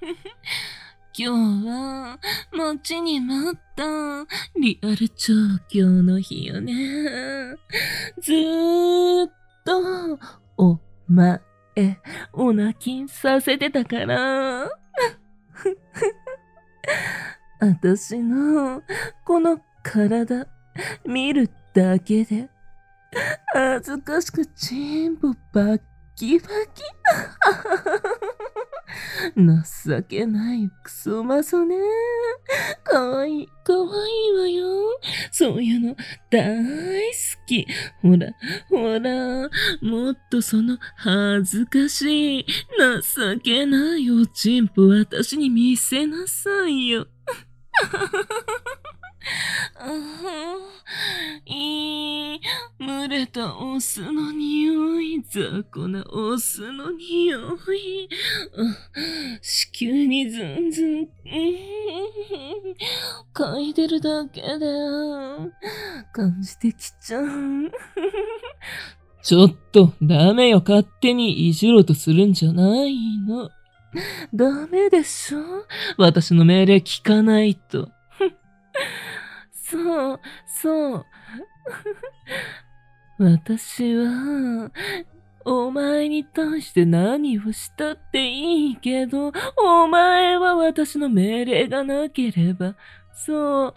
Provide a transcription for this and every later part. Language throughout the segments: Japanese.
今日は待ちに待ったリアル調教の日よね。ずーっとお前お泣きさせてたから。私のこの体見るだけで恥ずかしくチンポバッキバキ。情けないクソマソね。かわいいわよ。そういうの大好き。ほら、もっとその恥ずかしい、情けないおちんぽ私に見せなさいよ。いい、蒸れたオスの匂い、雑魚なオスの匂い、子宮にズンズン、嗅いでるだけで、感じてきちゃう。ちょっと、ダメよ、勝手にいじろうとするんじゃないの。ダメでしょ？私の命令聞かないと。そう。私は、お前に対して何をしたっていいけど、お前は私の命令がなければ、そう、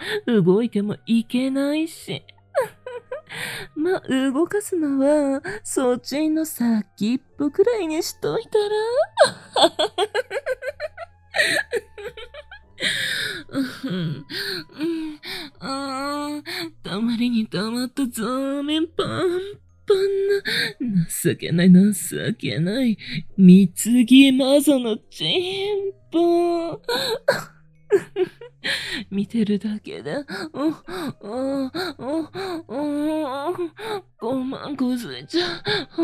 動いてもいけないし。ま、動かすのは、そっちの先っぽくらいにしといたら。たまりにたまったザ面パンパンな、情けない、貢ぎマゾのチンポ。見てるだけで、ごまんこづいちゃ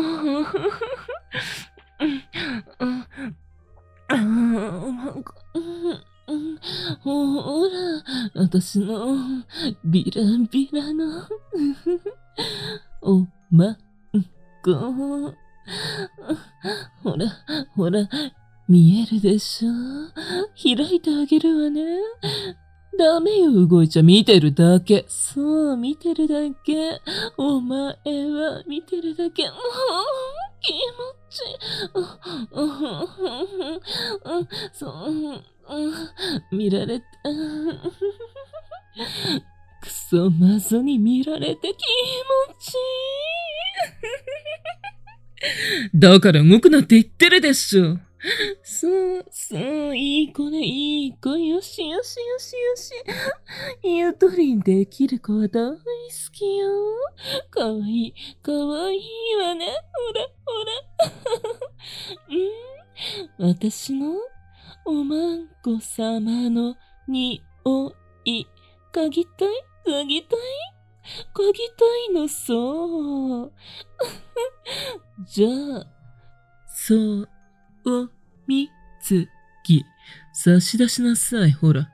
う。ほら、私のビラビラのおまんこ。ほら、見えるでしょ？開いてあげるわね。ダメよ、動いちゃ見てるだけ。そう、見てるだけ。お前は見てるだけ。気持ちいい。そう、見られた。クソマゾに見られて気持ちいい。だから動くなって言ってるでしょ。そう、いい子ね、いい子。よし。言う通りにできる子は大好きよ。かわいいわね。ほら。私のおまんこ様の匂い、嗅ぎたいの、そう。じゃあ、そうおみつき、差し出しなさい、ほら。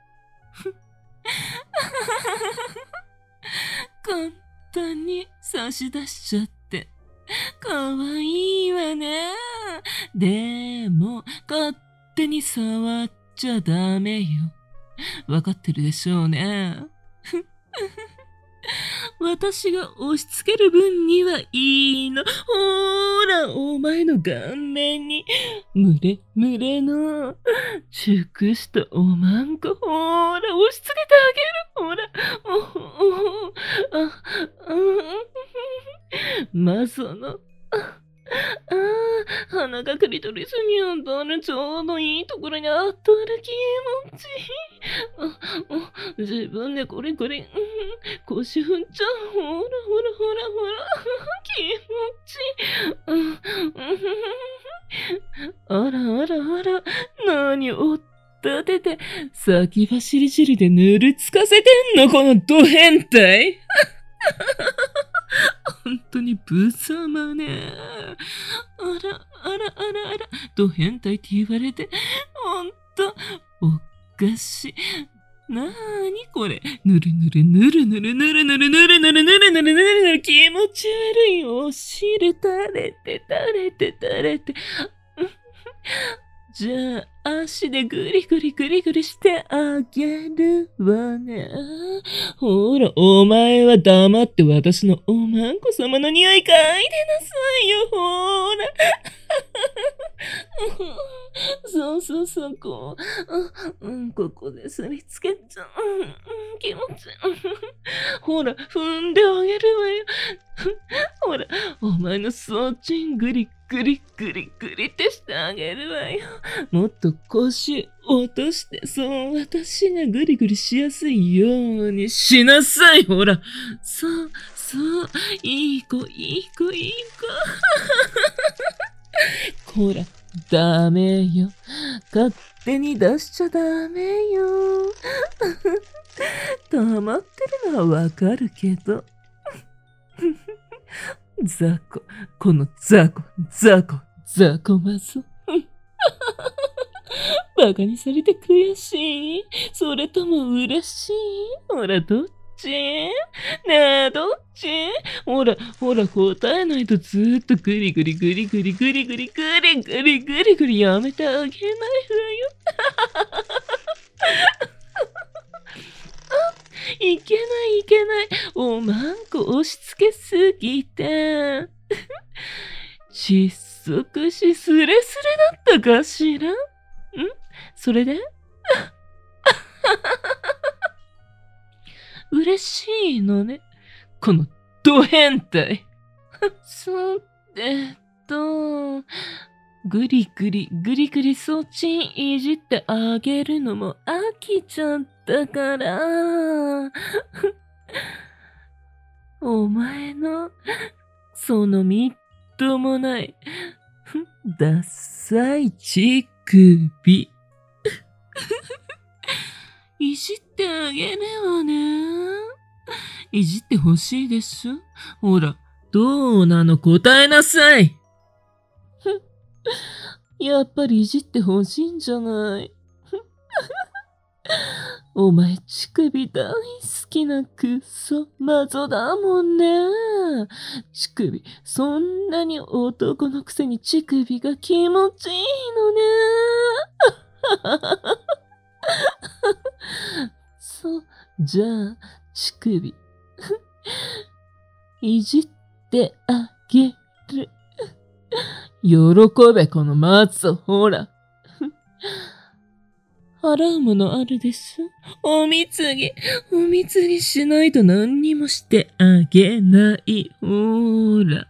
簡単に差し出しちゃって。かわいいわね。でも、勝手に触っちゃダメよ。わかってるでしょうね。私が押し付ける分にはいいの。ほら、お前の顔面に、むれの、熟したおまんこ。ほら、押し付けてあげる。ほら、まその、鼻がクリトリスに当たるちょうどいいところに当たる気持ちいい。自分でこれ、腰振っちゃう。ほら、気持ちいい。あら、何を立てて、先走り汁で塗りつかせてんの、このド変態。本当に無様ね。あら、ド変態って言われて、ほんと、おかしい。なーにこれ。ぬる気持ち悪い。お尻垂れて。 じゃあ足でグリグリグリグリしてあげるわね。ほら、お前は黙って私のおまんこ様の匂い嗅いでなさいよ、ほら。そうそうそう、ここですりつけちゃう。気持ちいい。ほら、踏んであげるわよ。ほら、お前のそっちんグリグリグリグリってしてあげるわよ。もっと腰落として、そう、私がグリグリしやすいようにしなさい。ほら、そう、そう、いい子、いい子、いい子。ほら、ダメよ。勝手に出しちゃダメよ。溜まってるのはわかるけど。雑魚、この雑魚マゾ。バカにされて悔しい？それとも嬉しい？ほら、どっち？ねえ、どっち？ほら、答えないとずーっとグリグリグリグリグリグリグリグリグリグリやめてあげないわよ。いけないいけない。おまんこ押し付けすぎて。窒息死スレスレだったかしら？それで嬉しいのね。このド変態。グリグリそっちいじってあげるのも飽きちゃったから。お前の、そのみっともない、ダッサい乳首。いじってあげるわね。いじってほしいでしょ？ほら、どうなの？答えなさい。やっぱりいじってほしいんじゃない。お前、乳首大好きなクソマゾだもんね。乳首、そんなに男のくせに乳首が気持ちいいのね。そう、じゃあ、乳首、いじってあげる。喜べ、このマゾ、ほら。払うものあるでしょ？おみつぎしないと何にもしてあげない。ほら。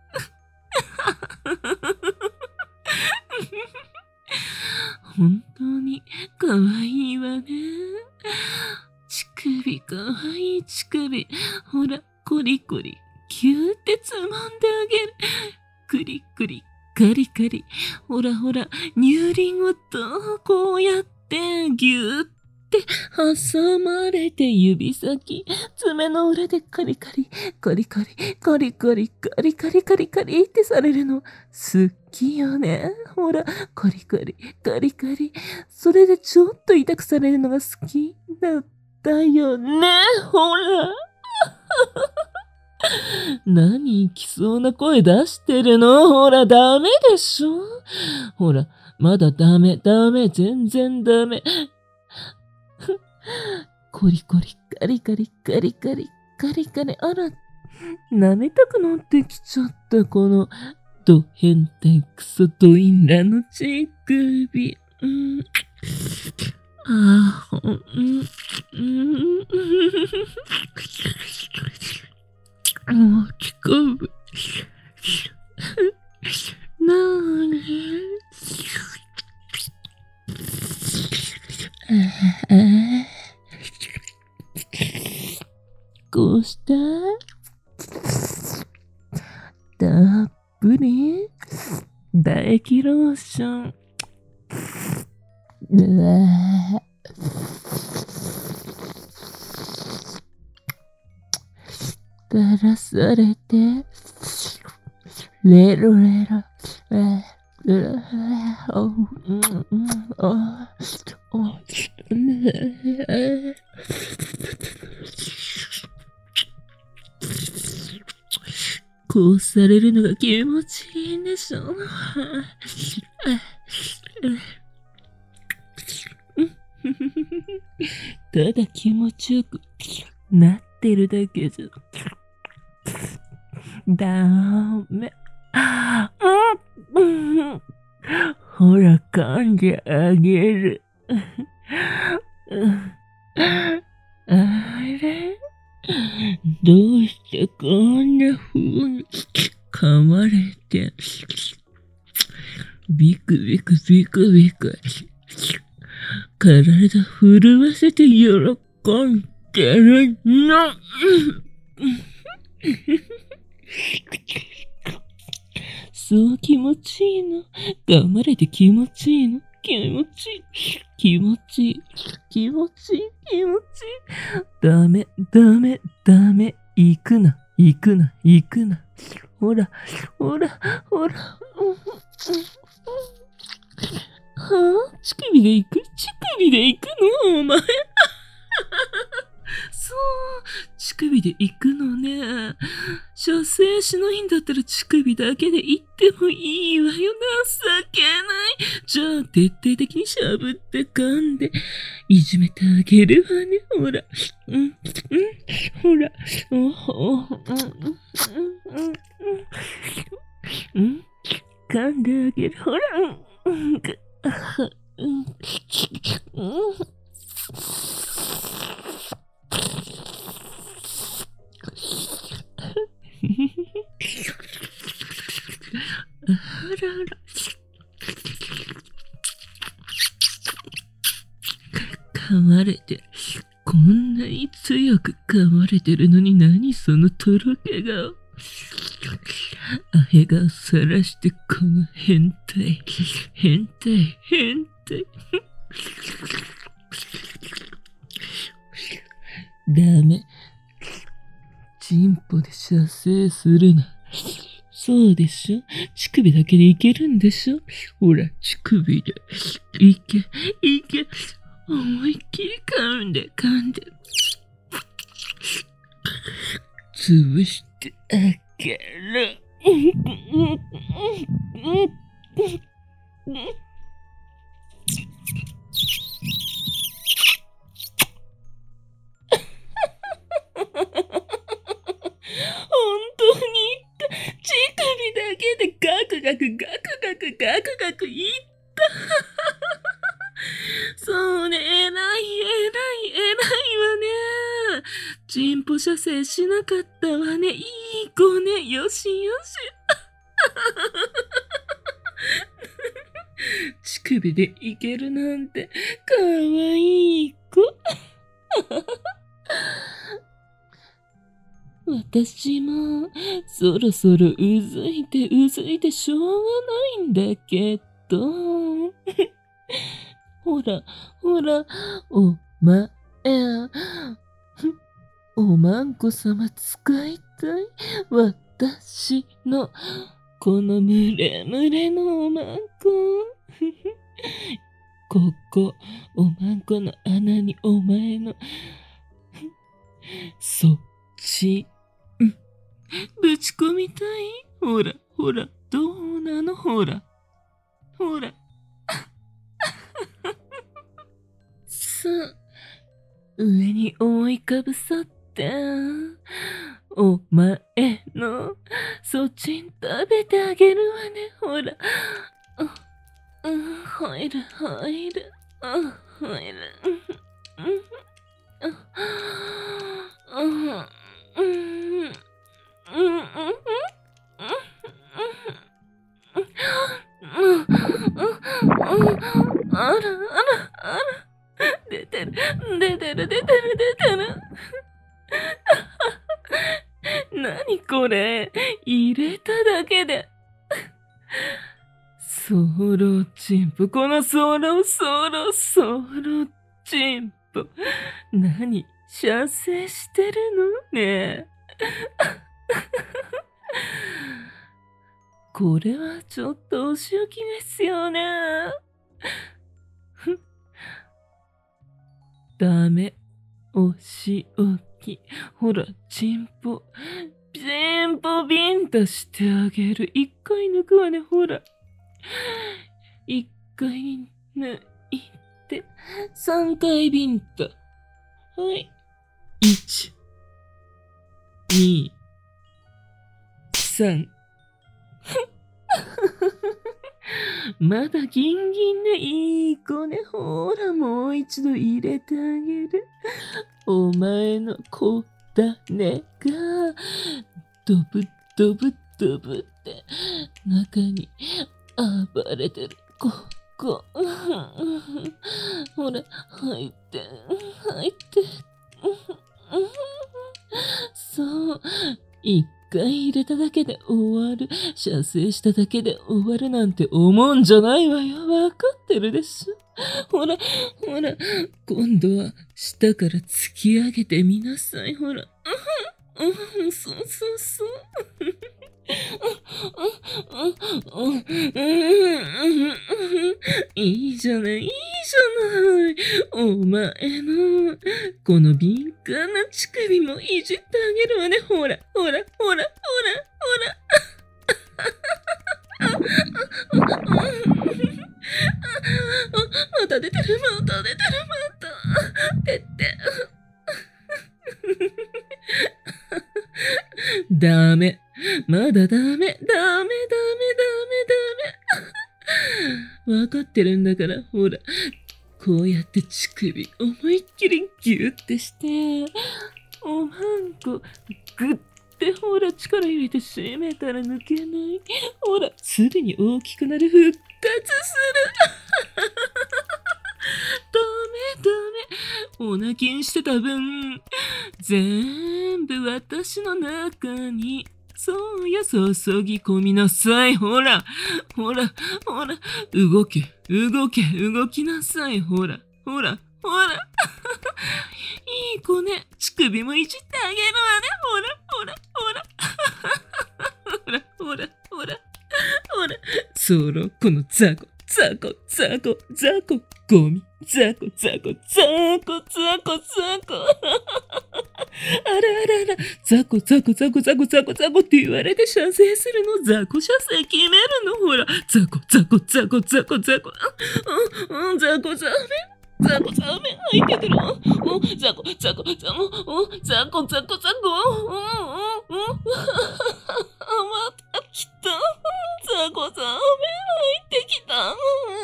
本当にかわいいわね。乳首かわいい乳首。ほら、コリコリ、キューってつまんであげる。クリクリ、カリカリ。ほら、乳輪をこうやって、ぎゅーって挟まれて指先、爪の裏でカリカリ、カリカリ、カリカリ、カリカリ、カリカリってされるの好きよね。ほら、カリカリ、カリカリ。それでちょっと痛くされるのが好きだったよね。ほら。何来そうな声出してるの？ほら、ダメでしょ？ほら、まだダメ、全然ダメ。コリコリ、カリカリ、カリカリ、カリカリ。あら、舐めたくなってきちゃった、この、ド変態クソドインラの乳首。もう聞こえ。なーにこうしたたっぷり唾液ローション。垂らされて、レロレロ、こうされるのが気持ちいいんでしょ。 ただ気持ちよくなってるだけじゃダメ。ほら、噛んであげる。あれ、どうしてこんな風に噛まれて、ビクビクビクビク、体震わせて喜んでるの。そう気持ちいいの。頑張れて気持ちいいの。気持ちいい。気持ちいい。気持ちいい。気持ちいい。ダメ、ダメ、ダメ。行くな、行くな、行くな。ほら、ほら、ほら。はぁ、乳首で行く？乳首で行くのお前。そう、乳首で行くのね。射精しないんだったら乳首だけで行ってもいいわよ。情けない。じゃあ、徹底的にしゃぶって噛んで、いじめてあげるわね。ほら。ほら。噛んであげる。ほら。あらら。噛まれてる。こんなに強く噛まれてるのに何そのとろけ顔。アヘ顔さらしてこの変態。変態。変態。ダメ。チンポで射精するな。そうでしょ？乳首だけでいけるんでしょ？ほら、乳首で。いけ、いけ。思いっきり噛んで、噛んで。潰してあげる。本当に乳首だけでガクガクガクガクガクガクいった。そうね、偉いわね。チンポ射精しなかったわね。いい子ね。よしよし。乳首でいけるなんて、かわいい子。私も、そろそろうずいてしょうがないんだけど。ほら、ほら、お前、おまんこさま使いたい？私の、このむれむれのおまんこ。ここ、おまんこの穴にお前の、そっち、ぶち込みたい？ほら、ほら、どうなの？ほら、ほら。さあ、上に覆いかぶさって、お前の、そっちん食べてあげるわね、ほら。入る、入る、入る。あら、出てる。何これ？入れただけで。ソロチンポ。このソロチンポ。何？射精してるの？ねえ。これはちょっとお仕置きですよね。ダメ。お仕置き。ほら、チンポビンとしてあげる。一回抜くわね、ほら。一回抜いて、 3回ビンタ。はい。1、2、3。まだギンギンでいい子ね。ほら、もう一度入れてあげる。お前の子種が、ドブドブドブって中に暴れてる。ほら、入って、入って。そう。一回入れただけで終わる。射精しただけで終わるなんて思うんじゃないわよ。わかってるでしょ。ほら、今度は下から突き上げてみなさい。ほら。そう。いいじゃない。お前の、この敏感な乳首もいじってあげるわね。ほら。また出てる。てって。ダメ。まだダメ。わかってるんだから、ほら。こうやって乳首思いっきりギュッてして、おまんこグッてほら力入れて締めたら抜けない。ほら、すぐに大きくなる。復活する。ダメ。お泣きしてた分、全部私の中に、そうや、注ぎ込みなさい。ほら。動きなさい。ほら。いい子ね。乳首もいじってあげるわね。ほら。そろ、このザコ。ゴミ。ザコ。あら。ザコって言われて射精するの。ザコ射精決めるの。ほら。ザコ。ザコザメ入ってくる。ザコ。また来た。ザコザメ入ってきた。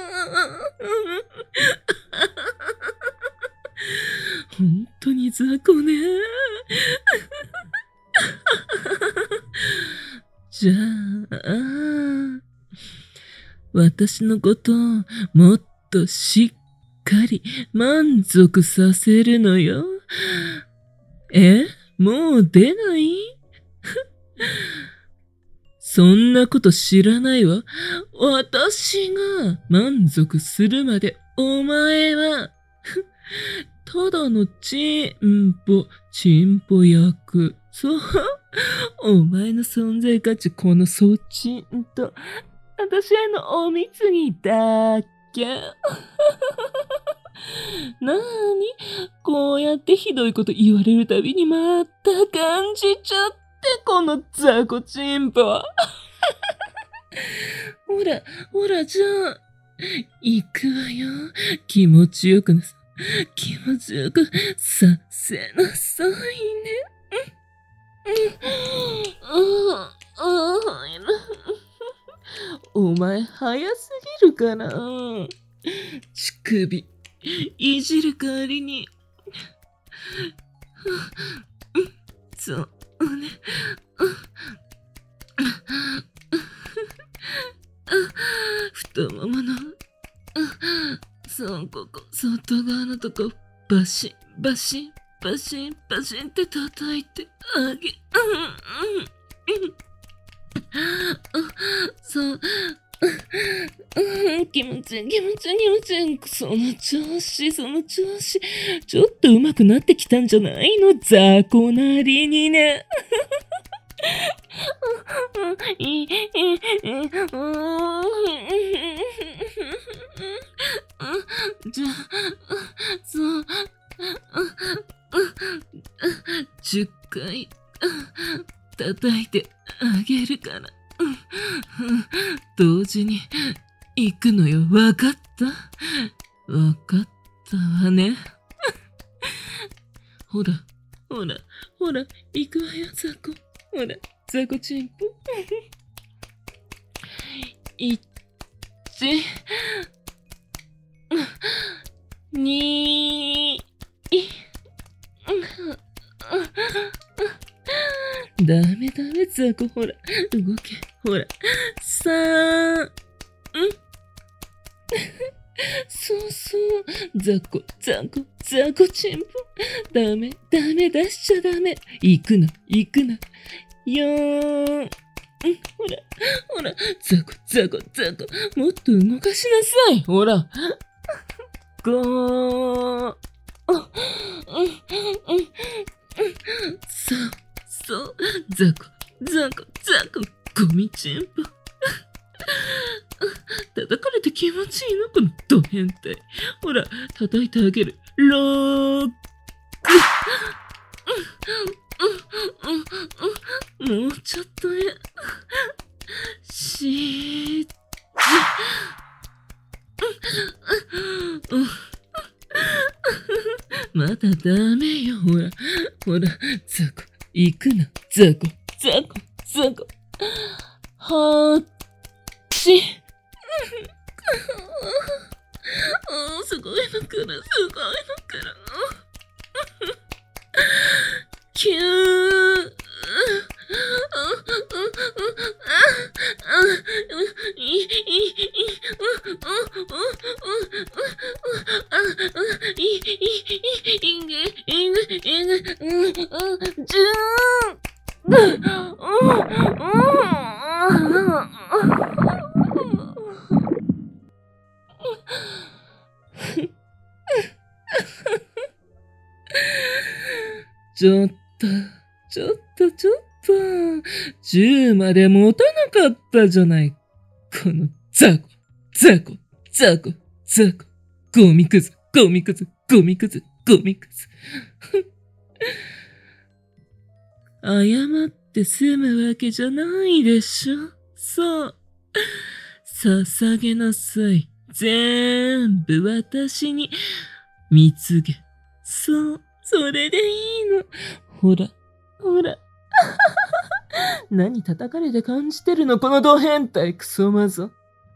本当にザコね。じゃあ、私のことをもっとしっかり満足させるのよ。もう出ない？そんなこと知らないわ。私が満足するまでお前は、ただのチンポ役。そう。お前の存在価値このそちんと、私へのお貢ぎだけ。なーに？こうやってひどいこと言われるたびにまた感じちゃって、このザコチンポ。ほら、じゃあ、行くわよ。気持ちよくさせなさいね。お前早すぎるかな。乳首いじる代わりに、そうね。太ももの、ここ外側のとこバシンって叩いてあげ、そう、気持ちいい。その調子。ちょっと上手くなってきたんじゃないの？ザコなりにね。じゃあ、そう、10回叩いてあげるから。同時に行くのよ。わかった？ たわね。ほら、ほら、ほら、行くわよ、ザコ。ほら、ザコチンポ。1、2、ダメダメ、ザコ、ほら、動け、ほら、3、そうそう、ザコ、ザコ、ザコチンポ。ダメ、ダメ、出しちゃダメ。行くな、行くな。4、ほら、ほら、ザコ、ザコ、ザコ、もっと動かしなさい。ほら。5、そう、そう、ザコ、ザコ、ザコ、ゴミチンポ。叩かれて気持ちいいのこのド変態。ほら、叩いてあげる。6、もうちょっとね。7、まだダメよ。ほら、ほら、ザコ、行くな。ザコ、ザコ、ザコ。8、すごいの来る、すごいの来る。9、ちょっと、10まで持たなかったじゃない。このザコ、ザコ、ザコ、ザコ、ゴミくず、ゴミくず、ゴミくず、ゴミくず。謝って済むわけじゃないでしょ。そう。捧げなさい。全部私に貢げ。そう、それでいいの。ほら、ほら。何叩かれて感じてるのこのド変態クソマゾ。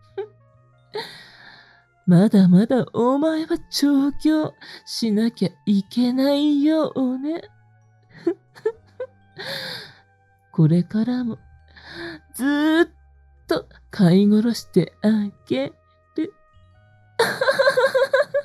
まだまだお前は調教しなきゃいけないよね。これからもずーっと飼い殺してあげる。